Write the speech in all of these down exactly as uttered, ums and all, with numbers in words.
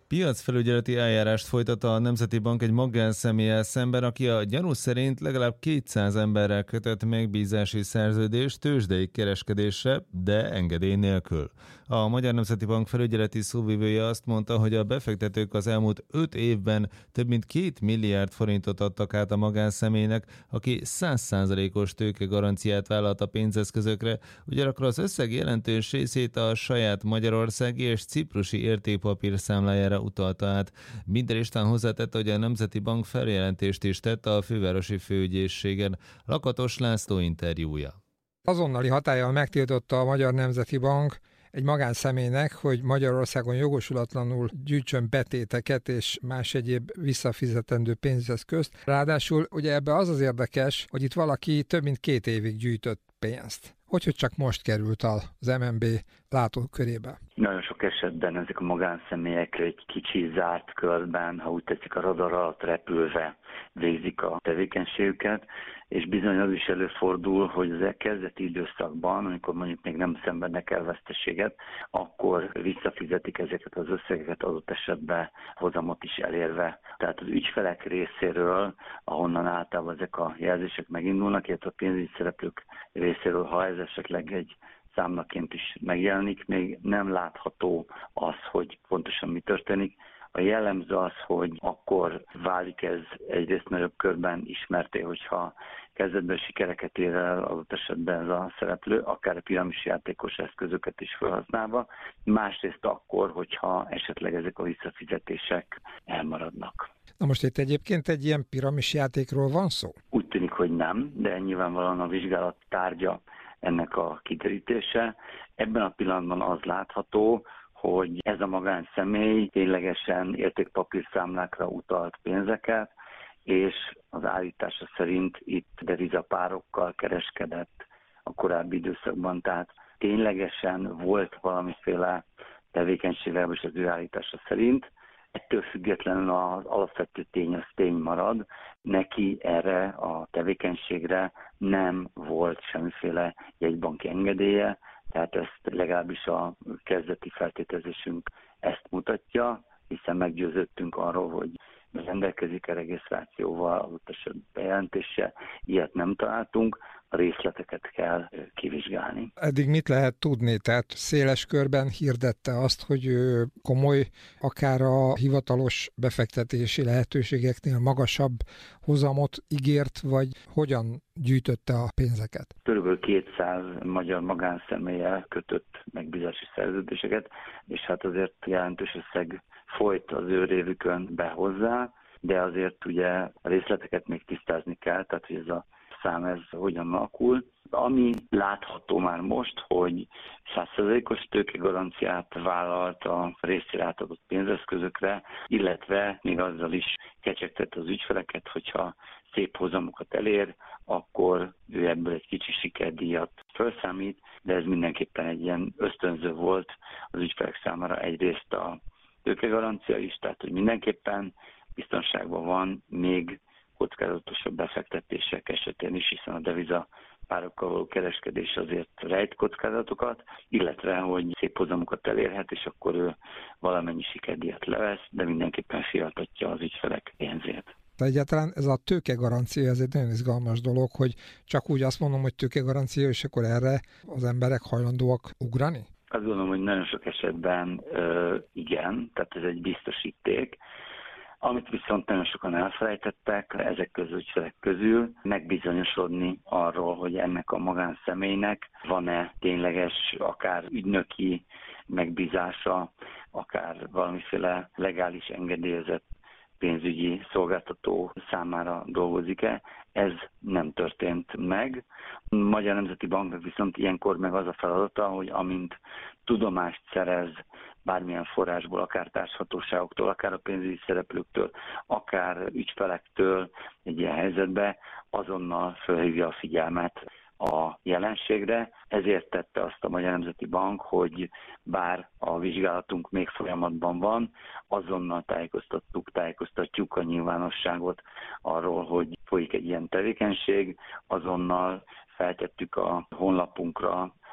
Piacfelügyeleti eljárást folytat a Nemzeti Bank egy magánszemélyel szemben, aki a gyanú szerint legalább kétszáz emberrel kötött megbízási szerződést tőzsdei kereskedésre, de engedély nélkül. A Magyar Nemzeti Bank felügyeleti szóvivője azt mondta, hogy a befektetők az elmúlt öt évben több mint két milliárd forintot adtak át a magánszemélynek, aki száz százalékos tőkegaranciát vállalt a pénzeszközökre, ugyanakkor az összeg jelentős részét a saját magyarországi és ciprusi értékpapír számlájára utalta át. Minden István hozzátette, hogy a Nemzeti Bank feljelentést is tett a fővárosi főügyészségen. Lakatos László interjúja. Azonnali hatállyal megtiltotta a Magyar Nemzeti Bank egy magánszemélynek, hogy Magyarországon jogosulatlanul gyűjtsön betéteket és más egyéb visszafizetendő pénzeszközt. Ráadásul ugye ebbe az az érdekes, hogy itt valaki több mint két évig gyűjtött pénzt. Hogy, hogy csak most került az em en bé látókörébe? Nagyon sok esetben ezek a magánszemélyek egy kicsi zárt körben, ha úgy tetszik, a radar alatt repülve végzik a tevékenységüket, és bizony az is előfordul, hogy az kezdeti időszakban, amikor mondjuk még nem szenvednek el veszteséget, akkor visszafizetik ezeket az összegeket adott esetben hozamot is elérve. Tehát az ügyfelek részéről, ahonnan általában ezek a jelzések megindulnak, illetve a pénzügyi szereplők részéről, ha ez esetleg egy számlaként is megjelenik, még nem látható az, hogy pontosan mi történik. A jellemző az, hogy akkor válik ez egyrészt nagyobb körben ismerté, hogyha kezdetben sikereket ér el adott esetben ez a szereplő, akár a piramis játékos eszközöket is felhasználva, másrészt akkor, hogyha esetleg ezek a visszafizetések elmaradnak. Na most itt egyébként egy ilyen piramis játékról van szó? Úgy tűnik, hogy nem, de nyilvánvalóan a vizsgálat tárgya ennek a kiderítése. Ebben a pillanatban az látható, hogy ez a magánszemély ténylegesen értékpapírszámlákra utalt pénzeket, és az állítása szerint itt devizapárokkal kereskedett a korábbi időszakban, tehát ténylegesen volt valamiféle tevékenysége, és az ő állítása szerint. Ettől függetlenül az alapvető tény az tény marad, neki erre a tevékenységre nem volt semmiféle jegybanki engedélye, tehát ezt legalábbis a kezdeti feltételezésünk ezt mutatja, hiszen meggyőződtünk arról, hogy rendelkezik a regisztrációval, adott esetben bejelentése, ilyet nem találtunk, a részleteket kell kivizsgálni. Eddig mit lehet tudni? Tehát széles körben hirdette azt, hogy ő komoly, akár a hivatalos befektetési lehetőségeknél magasabb hozamot ígért, vagy hogyan gyűjtötte a pénzeket? Körülbelül kétszáz magyar magánszemélyel kötött megbízási szerződéseket, és hát azért jelentős összeg folyt az ő révükön be hozzá, de azért ugye a részleteket még tisztázni kell, tehát hogy ez a szám ez hogyan alakul. Ami látható már most, hogy száz százalékos tőkegaranciát vállalt a részére átadott pénzeszközökre, illetve még azzal is kecsegtette az ügyfeleket, hogyha szép hozamokat elér, akkor ő ebből egy kicsi sikerdíjat felszámít, de ez mindenképpen egy ilyen ösztönző volt az ügyfelek számára, egyrészt a tőkegarancia is, tehát hogy mindenképpen biztonságban van még kockázatosabb befektetések esetén is, hiszen a deviza párokkal való kereskedés azért rejt kockázatokat, illetve hogy szép hozamokat elérhet, és akkor ő valamennyi sikerdíjat levesz, de mindenképpen fiatatja az ügyfelek pénzét. De egyáltalán ez a tőkegarancia, ez egy nagyon izgalmas dolog, hogy csak úgy azt mondom, hogy tőkegarancia, és akkor erre az emberek hajlandóak ugrani? Azt gondolom, hogy nagyon sok esetben ö, igen, tehát ez egy biztosíték. Amit viszont nagyon sokan elfelejtettek, ezek közül ügyfelek közül megbizonyosodni arról, hogy ennek a magánszemélynek van-e tényleges akár ügynöki megbízása, akár valamiféle legális engedélyezett pénzügyi szolgáltató számára dolgozik-e. Ez nem történt meg. A Magyar Nemzeti Banknak viszont ilyenkor meg az a feladata, hogy amint tudomást szerez bármilyen forrásból, akár társhatóságoktól, akár a pénzügyi szereplőktől, akár ügyfelektől egy ilyen helyzetbe, azonnal felhívja a figyelmet a jelenségre. Ezért tette azt a Magyar Nemzeti Bank, hogy bár a vizsgálatunk még folyamatban van, azonnal tájékoztattuk, tájékoztatjuk a nyilvánosságot arról, hogy folyik egy ilyen tevékenység, azonnal feltettük a honlapunkra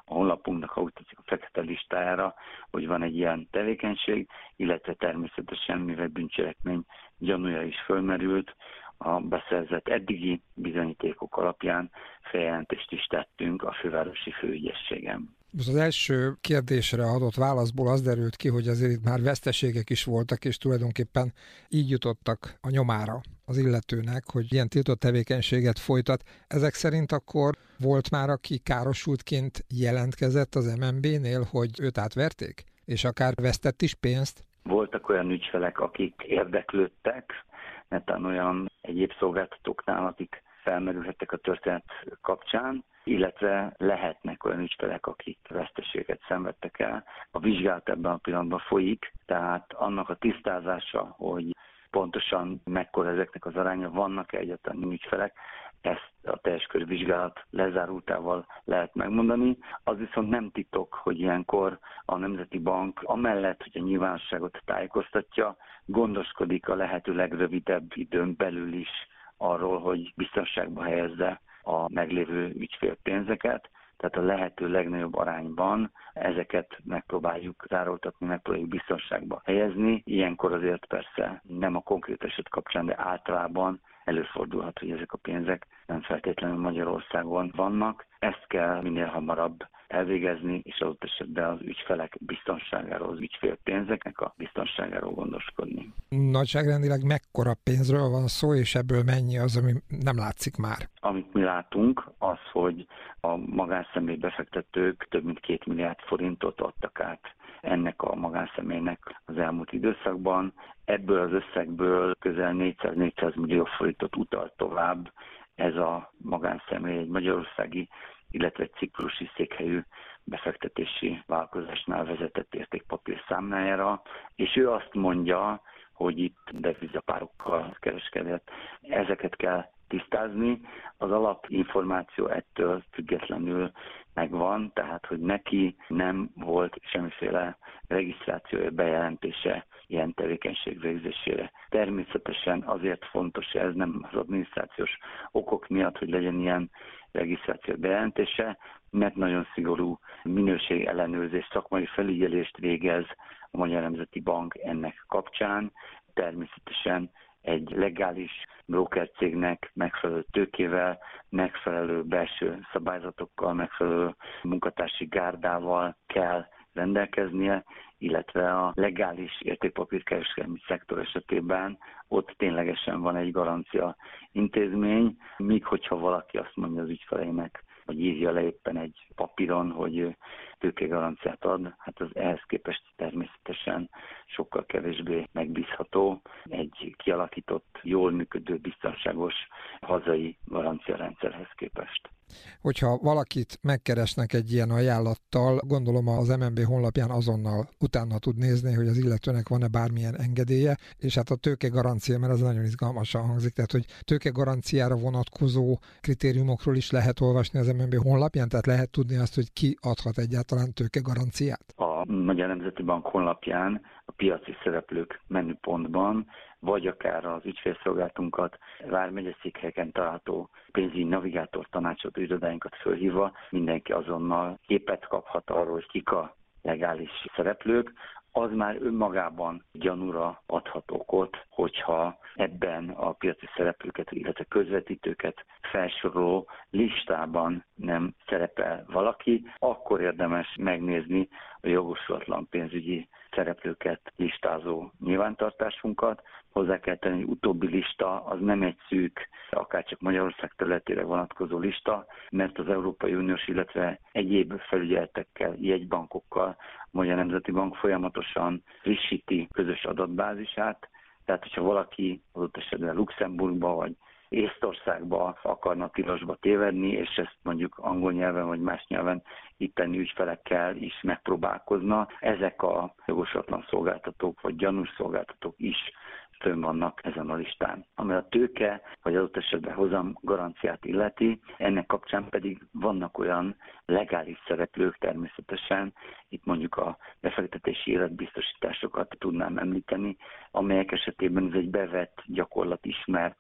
a honlapunknak, ha úgy tetszik, a fekete listájára, hogy van egy ilyen tevékenység, illetve természetesen, mivel bűncselekmény gyanúja is fölmerült, a beszerzett eddigi bizonyítékok alapján feljelentést is tettünk a fővárosi főügyészségen. Most az első kérdésre adott válaszból az derült ki, hogy azért itt már veszteségek is voltak, és tulajdonképpen így jutottak a nyomára az illetőnek, hogy ilyen tiltott tevékenységet folytat. Ezek szerint akkor volt már, aki károsultként jelentkezett az em en bé-nél, hogy őt átverték? És akár vesztett is pénzt? Voltak olyan ügyfelek, akik érdeklődtek, netán olyan egyéb szolgáltatóknál, akik felmerülhettek a történet kapcsán, illetve lehetnek olyan ügyfelek, akik veszteséget szenvedtek el. A vizsgálat ebben a pillanatban folyik, tehát annak a tisztázása, hogy pontosan mekkora ezeknek az aránya, vannak-e egyáltalán ügyfelek, ezt a teljes körű vizsgálat lezárultával lehet megmondani. Az viszont nem titok, hogy ilyenkor a Nemzeti Bank amellett, hogy a nyilvánosságot tájékoztatja, gondoskodik a lehető legrövidebb időn belül is arról, hogy biztonságba helyezze a meglévő ügyfélpénzeket, tehát a lehető legnagyobb arányban ezeket megpróbáljuk zároltatni, megpróbáljuk biztonságba helyezni. Ilyenkor azért persze nem a konkrét eset kapcsán, de általában előfordulhat, hogy ezek a pénzek nem feltétlenül Magyarországon vannak. Ezt kell minél hamarabb elvégezni, és adott esetben az ügyfelek biztonságáról, az ügyfélpénzeknek a biztonságáról gondoskodni. Nagyságrendileg mekkora pénzről van szó, és ebből mennyi az, ami nem látszik már? Amit mi látunk, az, hogy a magánszemély befektetők több mint két milliárd forintot adtak át ennek a magánszemélynek az elmúlt időszakban. Ebből az összegből közel négyszáz-négyszáz millió forintot utalt tovább ez a magánszemély egy magyarországi, illetve egy ciprusi székhelyű befektetési vállalkozásnál vezetett értékpapír számlájára, és ő azt mondja, hogy itt devizapárokkal kereskedett. Ezeket kell tisztázni. Az alapinformáció ettől függetlenül megvan, tehát hogy neki nem volt semmiféle regisztrációja, bejelentése ilyen tevékenység végzésére. Természetesen azért fontos ez, nem az adminisztrációs okok miatt, hogy legyen ilyen regisztráció bejelentése, mert nagyon szigorú minőség ellenőrzés, szakmai felügyelést végez a Magyar Nemzeti Bank ennek kapcsán. Természetesen egy legális brokercégnek megfelelő tőkével, megfelelő belső szabályzatokkal, megfelelő munkatársi gárdával kell rendelkeznie, illetve a legális értékpapírkereskedelmi szektor esetében ott ténylegesen van egy garancia intézmény, míg hogyha valaki azt mondja az ügyfeleinek, vagy írja le éppen egy papíron, hogy tőkegaranciát ad, hát az ehhez képest természetesen sokkal kevésbé megbízható egy kialakított, jól működő, biztonságos hazai garanciarendszerhez képest. Hogyha valakit megkeresnek egy ilyen ajánlattal, gondolom az em en bé honlapján azonnal utána tud nézni, hogy az illetőnek van-e bármilyen engedélye, és hát a tőkegarancia, mert az nagyon izgalmasan hangzik, tehát hogy tőkegaranciára vonatkozó kritériumokról is lehet olvasni az em en bé honlapján, tehát lehet tudni azt, hogy ki adhat egyáltalán tőkegaranciát? A Magyar Nemzeti Bank honlapján a piaci szereplők menüpontban, vagy akár az ügyfélszolgáltunkat vármegye székhelyeken található pénzügyi navigátor tanácsadó irodáinkat fölhívva mindenki azonnal képet kaphat arról, hogy kik a legális szereplők. Az már önmagában gyanúra adhat okot, hogyha ebben a piaci szereplőket, illetve közvetítőket felsoroló listában nem szerepel valaki, akkor érdemes megnézni a jogosulatlan pénzügyi szereplőket listázó nyilvántartásunkat. Hozzá kell tenni, hogy utóbbi lista az nem egy szűk, akárcsak Magyarország területére vonatkozó lista, mert az Európai Uniós, illetve egyéb felügyeletekkel, jegybankokkal a Magyar Nemzeti Bank folyamatosan frissíti közös adatbázisát. Tehát, hogyha valaki adott esetben Luxemburgba vagy Észtországba akarna tilosba tévedni, és ezt mondjuk angol nyelven vagy más nyelven itteni ügyfelekkel is megpróbálkozna, ezek a jogosatlan szolgáltatók vagy gyanús szolgáltatók is fönn vannak ezen a listán. Ami a tőke, vagy adott esetben hozam garanciát illeti, ennek kapcsán pedig vannak olyan legális szereplők természetesen, itt mondjuk a befektetési életbiztosításokat tudnám említeni, amelyek esetében ez egy bevett, gyakorlat ismert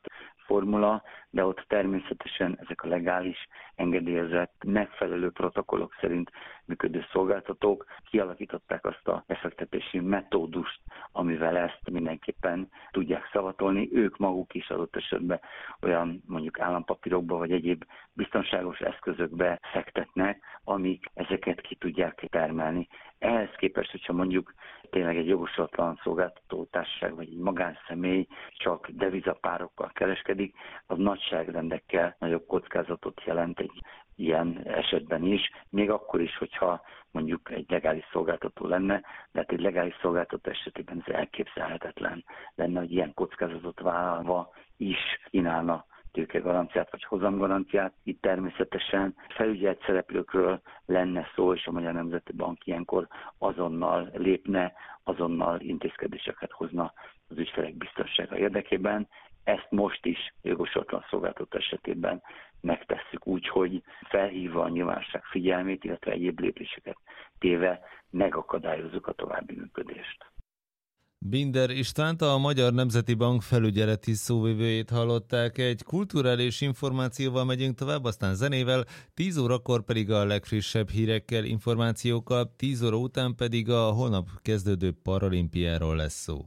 formula, de ott természetesen ezek a legális, engedélyezett, megfelelő protokollok szerint működő szolgáltatók kialakították azt a befektetési metódust, amivel ezt mindenképpen tudják szavatolni. Ők maguk is adott esetben olyan mondjuk állampapírokba vagy egyéb biztonságos eszközökbe fektetnek, amik ezeket ki tudják termelni. Ehhez képest, hogyha mondjuk tényleg egy jogosulatlan szolgáltató társaság vagy egy magánszemély csak devizapárokkal kereskedik, az nagyságrendekkel nagyobb kockázatot jelent egy ilyen esetben is, még akkor is, hogyha mondjuk egy legális szolgáltató lenne, de hát egy legális szolgáltató esetében ez elképzelhetetlen lenne, hogy ilyen kockázatot vállalva is kínálna tőkegaranciát vagy hozamgaranciát. Itt természetesen felügyelt szereplőkről lenne szó, és a Magyar Nemzeti Bank ilyenkor azonnal lépne, azonnal intézkedéseket hozna az ügyfelek biztonsága érdekében. Ezt most is jogosulatlan szolgáltató esetében megtesszük úgy, hogy felhívva a nyilvánosság figyelmét, illetve egyéb lépéseket téve megakadályozzuk a további működést. Binder Istvánt, a Magyar Nemzeti Bank felügyeleti szóvivőjét hallották. Egy kulturális információval megyünk tovább, aztán zenével, tíz órakor pedig a legfrissebb hírekkel, információkkal, tíz óra után pedig a holnap kezdődő paralimpiáról lesz szó.